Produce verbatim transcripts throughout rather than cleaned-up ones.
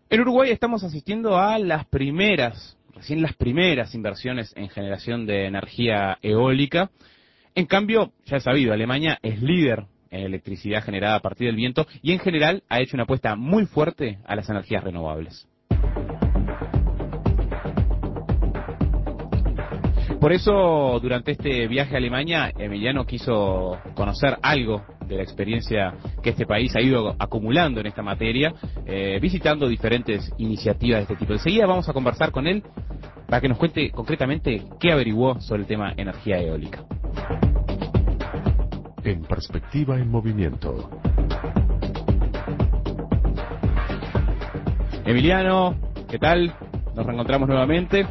En Uruguay estamos asistiendo a las primeras, recién las primeras inversiones en generación de energía eólica. En cambio, ya es sabido, Alemania es líder en electricidad generada a partir del viento y en general ha hecho una apuesta muy fuerte a las energías renovables. Por eso, durante este viaje a Alemania, Emiliano quiso conocer algo de la experiencia que este país ha ido acumulando en esta materia, eh, visitando diferentes iniciativas de este tipo. Enseguida vamos a conversar con él para que nos cuente concretamente qué averiguó sobre el tema energía eólica. En Perspectiva en Movimiento. Emiliano, ¿qué tal? Nos reencontramos nuevamente.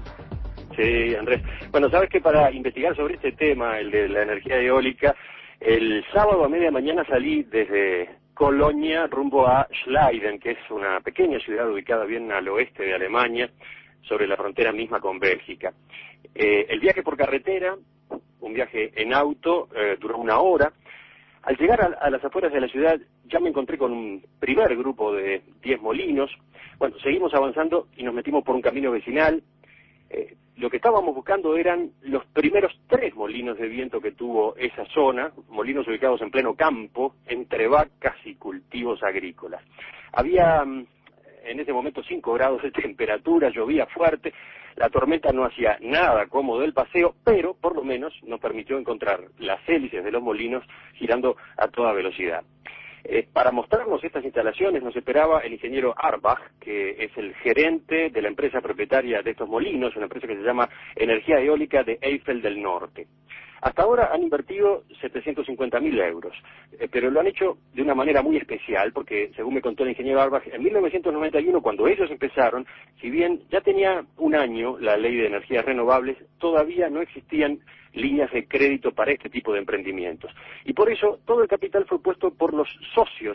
Sí, Andrés. Bueno, sabes que para investigar sobre este tema, el de la energía eólica, el sábado a media mañana salí desde Colonia rumbo a Schleiden, que es una pequeña ciudad ubicada bien al oeste de Alemania, sobre la frontera misma con Bélgica. Eh, el viaje por carretera, un viaje en auto, eh, duró una hora. Al llegar a, a las afueras de la ciudad ya me encontré con un primer grupo de diez molinos. Bueno, seguimos avanzando y nos metimos por un camino vecinal. Eh, lo que estábamos buscando eran los primeros tres molinos de viento que tuvo esa zona, molinos ubicados en pleno campo, entre vacas y cultivos agrícolas. Había en ese momento cinco grados de temperatura, llovía fuerte, la tormenta no hacía nada cómodo el paseo, pero por lo menos nos permitió encontrar las hélices de los molinos girando a toda velocidad. Eh, para mostrarnos estas instalaciones nos esperaba el ingeniero Arbach, que es el gerente de la empresa propietaria de estos molinos, una empresa que se llama Energía Eólica de Eifel del Norte. Hasta ahora han invertido setecientos cincuenta mil euros, eh, pero lo han hecho de una manera muy especial, porque según me contó el ingeniero Arbach, en mil novecientos noventa y uno, cuando ellos empezaron, si bien ya tenía un año la ley de energías renovables, todavía no existían líneas de crédito para este tipo de emprendimientos. Y por eso todo el capital fue puesto por los socios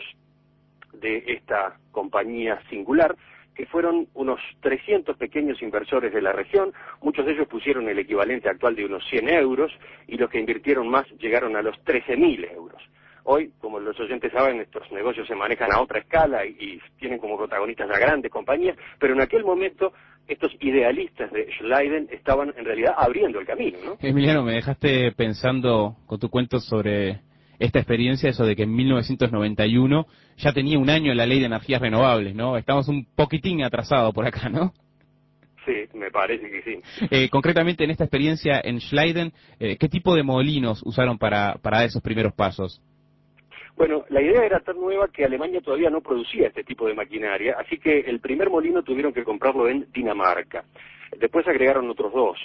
de esta compañía singular, que fueron unos trescientos pequeños inversores de la región. Muchos de ellos pusieron el equivalente actual de unos cien euros, y los que invirtieron más llegaron a los trece mil euros. Hoy, como los oyentes saben, estos negocios se manejan a otra escala y, y tienen como protagonistas a grandes compañías, pero en aquel momento estos idealistas de Schleiden estaban en realidad abriendo el camino, ¿no? Emiliano, me dejaste pensando con tu cuento sobre esta experiencia, eso de que en mil novecientos noventa y uno ya tenía un año la ley de energías renovables, ¿no? Estamos un poquitín atrasados por acá, ¿no? Sí, me parece que sí. Eh, concretamente en esta experiencia en Schleiden, eh, ¿qué tipo de molinos usaron para, para esos primeros pasos? Bueno, la idea era tan nueva que Alemania todavía no producía este tipo de maquinaria, así que el primer molino tuvieron que comprarlo en Dinamarca. Después agregaron otros dos.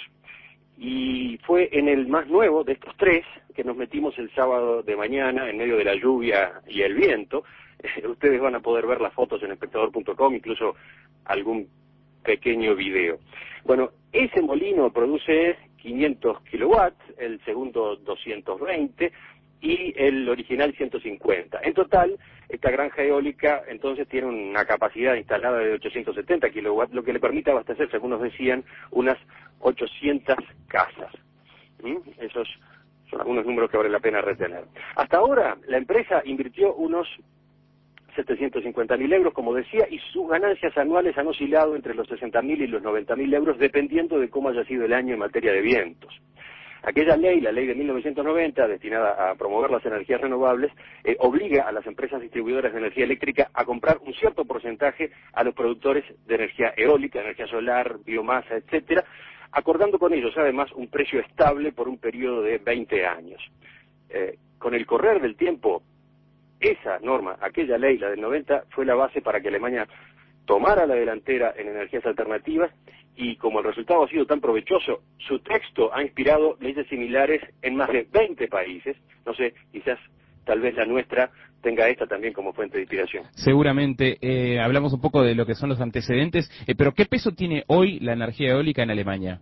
Y fue en el más nuevo de estos tres que nos metimos el sábado de mañana en medio de la lluvia y el viento. Eh, ustedes van a poder ver las fotos en espectador punto com, incluso algún pequeño video. Bueno, ese molino produce quinientos kilowatts, el segundo doscientos veinte y el original ciento cincuenta. En total, esta granja eólica entonces tiene una capacidad instalada de ochocientos setenta kilowatts, lo que le permite abastecer, según nos decían, unas ochocientas casas. ¿Mm? Esos son algunos números que vale la pena retener. Hasta ahora, la empresa invirtió unos setecientos cincuenta mil euros, como decía, y sus ganancias anuales han oscilado entre los sesenta mil y los noventa mil euros, dependiendo de cómo haya sido el año en materia de vientos. Aquella ley, la ley de mil novecientos noventa, destinada a promover las energías renovables, eh, obliga a las empresas distribuidoras de energía eléctrica a comprar un cierto porcentaje a los productores de energía eólica, energía solar, biomasa, etcétera, acordando con ellos además un precio estable por un periodo de veinte años. Eh, con el correr del tiempo, esa norma, aquella ley, la del noventa, fue la base para que Alemania tomara la delantera en energías alternativas, y como el resultado ha sido tan provechoso, su texto ha inspirado leyes similares en más de veinte países. No sé, quizás tal vez la nuestra tenga esta también como fuente de inspiración. Seguramente. Eh, hablamos un poco de lo que son los antecedentes, eh, pero ¿qué peso tiene hoy la energía eólica en Alemania?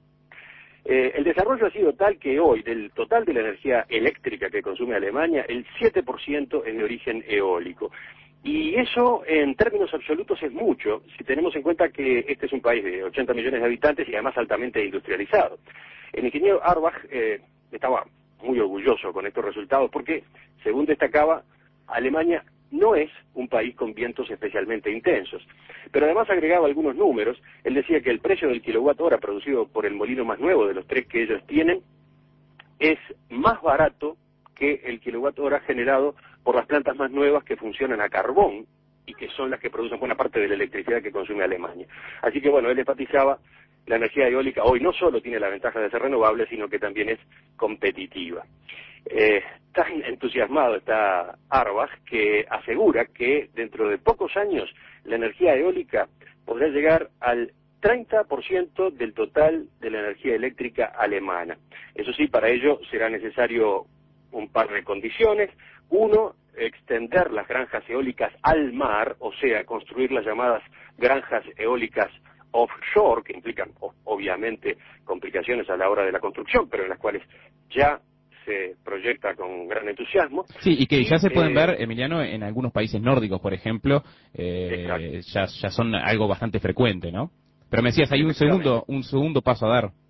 Eh, el desarrollo ha sido tal que hoy, del total de la energía eléctrica que consume Alemania, el siete por ciento es de origen eólico. Y eso, en términos absolutos, es mucho, si tenemos en cuenta que este es un país de ochenta millones de habitantes y además altamente industrializado. El ingeniero Arbach eh, estaba muy orgulloso con estos resultados porque, según destacaba, Alemania no es un país con vientos especialmente intensos. Pero además agregaba algunos números. Él decía que el precio del kilowatt hora producido por el molino más nuevo de los tres que ellos tienen es más barato que el kilowatt hora generado por las plantas más nuevas que funcionan a carbón y que son las que producen buena parte de la electricidad que consume Alemania. Así que bueno, él enfatizaba la energía eólica hoy no solo tiene la ventaja de ser renovable, sino que también es competitiva. Eh, tan entusiasmado está Arbach que asegura que dentro de pocos años la energía eólica podrá llegar al treinta por ciento del total de la energía eléctrica alemana. Eso sí, para ello será necesario un par de condiciones. Uno, extender las granjas eólicas al mar, o sea, construir las llamadas granjas eólicas offshore, que implican obviamente complicaciones a la hora de la construcción, pero en las cuales ya se proyecta con gran entusiasmo. Sí, y que y, ya se pueden eh, ver, Emiliano, en algunos países nórdicos, por ejemplo, eh, ya, ya son algo bastante frecuente, ¿no? Pero me decías, hay un segundo, un segundo paso a dar.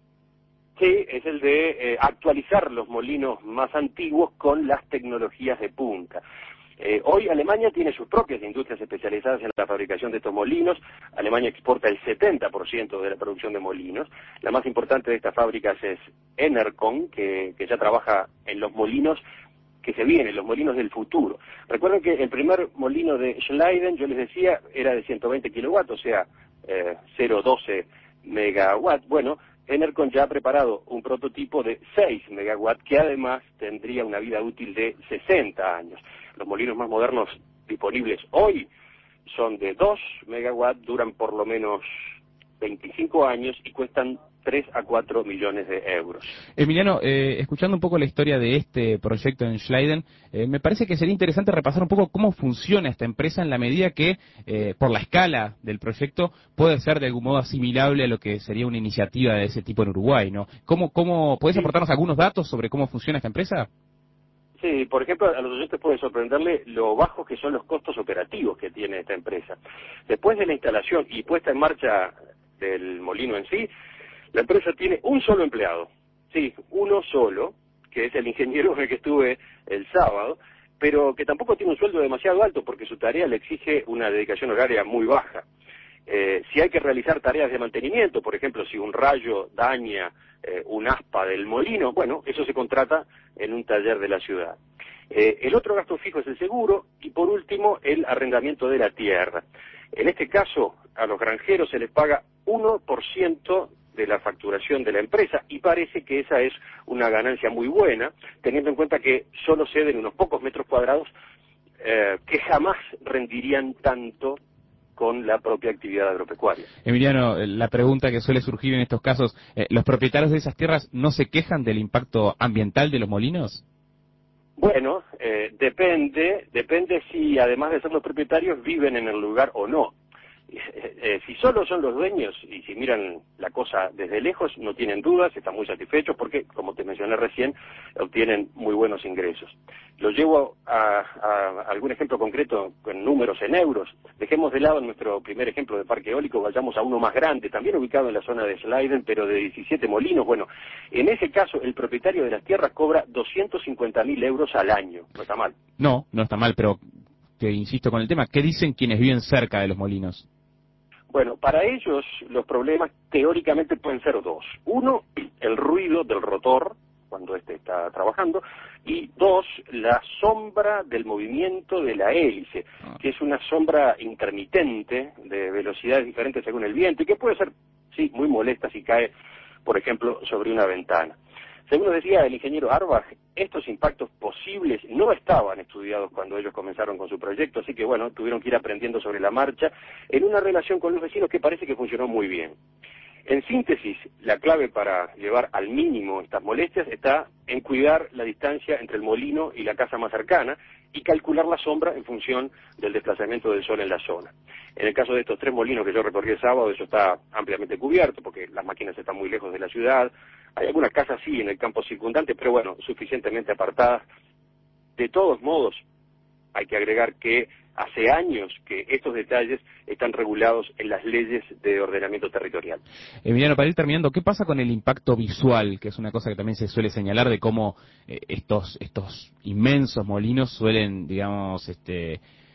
Sí, es el de eh, actualizar los molinos más antiguos con las tecnologías de punta. Eh, hoy Alemania tiene sus propias industrias especializadas en la fabricación de estos molinos. Alemania exporta el setenta por ciento de la producción de molinos. La más importante de estas fábricas es Enercon, que, que ya trabaja en los molinos que se vienen, los molinos del futuro. Recuerden que el primer molino de Schleiden, yo les decía, era de ciento veinte kilowatts, o sea, eh, cero coma doce megawatts. Bueno, Enercon ya ha preparado un prototipo de seis megawatts que además tendría una vida útil de sesenta años. Los molinos más modernos disponibles hoy son de dos megawatts, duran por lo menos veinticinco años y cuestan tres a cuatro millones de euros. Emiliano, eh, escuchando un poco la historia de este proyecto en Schleiden, eh, me parece que sería interesante repasar un poco cómo funciona esta empresa en la medida que, eh, por la escala del proyecto, puede ser de algún modo asimilable a lo que sería una iniciativa de ese tipo en Uruguay, ¿no? ¿Cómo, cómo, ¿Podés Sí. aportarnos algunos datos sobre cómo funciona esta empresa? Sí, por ejemplo, a los oyentes puede sorprenderle lo bajos que son los costos operativos que tiene esta empresa. Después de la instalación y puesta en marcha del molino en sí, la empresa tiene un solo empleado, sí, uno solo, que es el ingeniero con el que estuve el sábado, pero que tampoco tiene un sueldo demasiado alto porque su tarea le exige una dedicación horaria muy baja. Eh, si hay que realizar tareas de mantenimiento, por ejemplo, si un rayo daña eh, un aspa del molino, bueno, eso se contrata en un taller de la ciudad. Eh, el otro gasto fijo es el seguro y por último el arrendamiento de la tierra. En este caso, a los granjeros se les paga uno por ciento de la facturación de la empresa y parece que esa es una ganancia muy buena, teniendo en cuenta que solo ceden unos pocos metros cuadrados eh, que jamás rendirían tanto con la propia actividad agropecuaria. Emiliano, la pregunta que suele surgir en estos casos, eh, ¿los propietarios de esas tierras no se quejan del impacto ambiental de los molinos? Bueno, eh, depende, depende si además de ser los propietarios viven en el lugar o no. Eh, eh, si solo son los dueños y si miran la cosa desde lejos, no tienen dudas, están muy satisfechos porque, como te mencioné recién, obtienen muy buenos ingresos. Lo llevo a, a algún ejemplo concreto con números en euros. Dejemos de lado nuestro primer ejemplo de parque eólico, vayamos a uno más grande, también ubicado en la zona de Schleiden, pero de diecisiete molinos. Bueno, en ese caso, el propietario de las tierras cobra doscientos cincuenta mil euros al año. No está mal. No, no está mal, pero te insisto con el tema, ¿qué dicen quienes viven cerca de los molinos? Bueno, para ellos los problemas teóricamente pueden ser dos. Uno, el ruido del rotor cuando éste está trabajando, y dos, la sombra del movimiento de la hélice, que es una sombra intermitente de velocidades diferentes según el viento y que puede ser, sí, muy molesta si cae, por ejemplo, sobre una ventana. Según nos decía el ingeniero Arbach, estos impactos posibles no estaban estudiados cuando ellos comenzaron con su proyecto, así que bueno, tuvieron que ir aprendiendo sobre la marcha en una relación con los vecinos que parece que funcionó muy bien. En síntesis, la clave para llevar al mínimo estas molestias está en cuidar la distancia entre el molino y la casa más cercana y calcular la sombra en función del desplazamiento del sol en la zona. En el caso de estos tres molinos que yo recorrí el sábado, eso está ampliamente cubierto porque las máquinas están muy lejos de la ciudad. Hay algunas casas sí en el campo circundante, pero bueno, suficientemente apartadas. De todos modos, hay que agregar que hace años que estos detalles están regulados en las leyes de ordenamiento territorial. Emiliano, para ir terminando, ¿qué pasa con el impacto visual? Que es una cosa que también se suele señalar de cómo eh, estos estos inmensos molinos suelen, digamos, este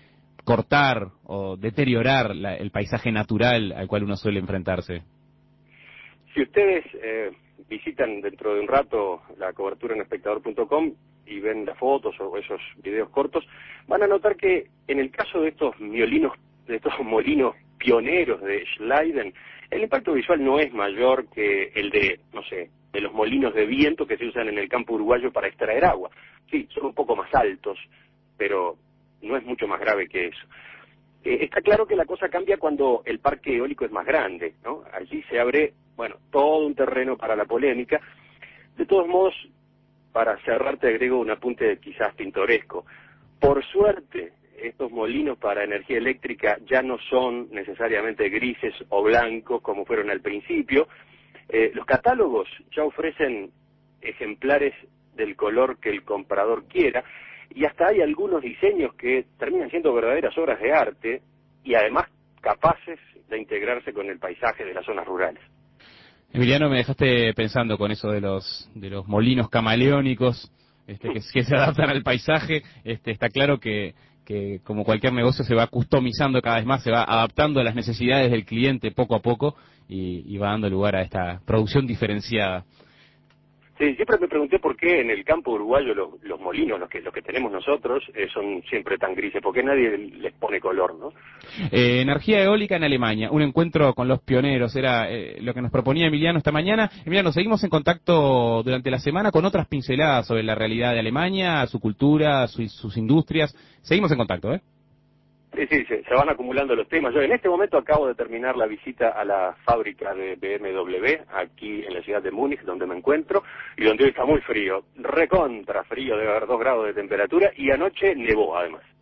cortar o deteriorar la, el paisaje natural al cual uno suele enfrentarse? Si ustedes eh, visitan dentro de un rato la cobertura en espectador punto com y ven las fotos o esos videos cortos, van a notar que en el caso de estos miolinos, de estos molinos pioneros de Schleiden, el impacto visual no es mayor que el de, no sé, de los molinos de viento que se usan en el campo uruguayo para extraer agua. Sí, son un poco más altos, pero no es mucho más grave que eso. Eh, está claro que la cosa cambia cuando el parque eólico es más grande, ¿no? Allí se abre, bueno, todo un terreno para la polémica. De todos modos, para cerrar te agrego un apunte quizás pintoresco. Por suerte, estos molinos para energía eléctrica ya no son necesariamente grises o blancos como fueron al principio. Eh, los catálogos ya ofrecen ejemplares del color que el comprador quiera, y hasta hay algunos diseños que terminan siendo verdaderas obras de arte y además capaces de integrarse con el paisaje de las zonas rurales. Emiliano, me dejaste pensando con eso de los de los molinos camaleónicos, este, que, que se adaptan al paisaje. Este, está claro que, que como cualquier negocio se va customizando cada vez más, se va adaptando a las necesidades del cliente poco a poco y, y va dando lugar a esta producción diferenciada. Sí, siempre me pregunté por qué en el campo uruguayo los, los molinos, los que los que tenemos nosotros, eh, son siempre tan grises, porque nadie les pone color, ¿no? Eh, energía eólica en Alemania, un encuentro con los pioneros, era eh, lo que nos proponía Emiliano esta mañana. Emiliano, seguimos en contacto durante la semana con otras pinceladas sobre la realidad de Alemania, su cultura, su, sus industrias. Seguimos en contacto, ¿eh? Sí, sí, se, se van acumulando los temas. Yo en este momento acabo de terminar la visita a la fábrica de B M W, aquí en la ciudad de Múnich, donde me encuentro, y donde hoy está muy frío, recontra frío, debe haber dos grados de temperatura, y anoche nevó además.